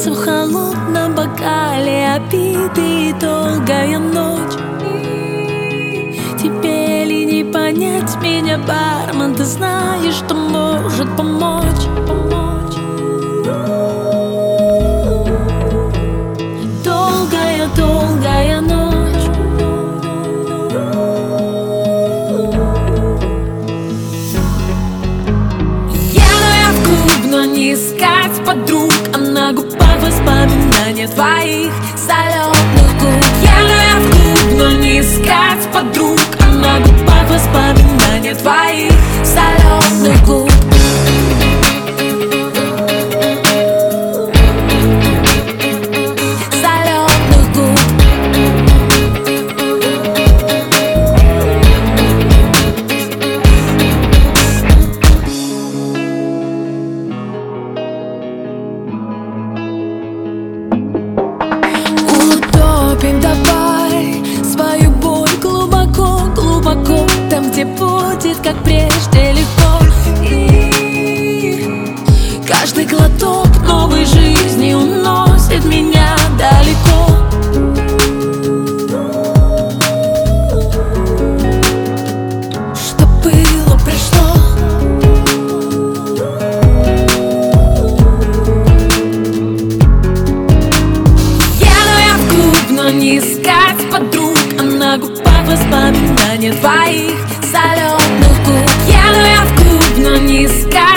Сердце в холодном бокале, обиды и долгая ночь. Тебе ли не понять меня, бармен? Ты знаешь, что может помочь. Долгая ночь. Еду я в клуб, но не искать подруг, а на губах воспоминания твоих соленых губ. Еду я в клуб, но не искать подруг, а на губах воспоминания твоих соленых губ. Давай свою боль глубоко, глубоко, там, где будет, как прежде, легко. И каждый глоток новой жизни уносит меня далеко. Что было, прошло. Не искать подруг, а на губах воспоминания твоих соленых губ. Еду я в клуб, но не искать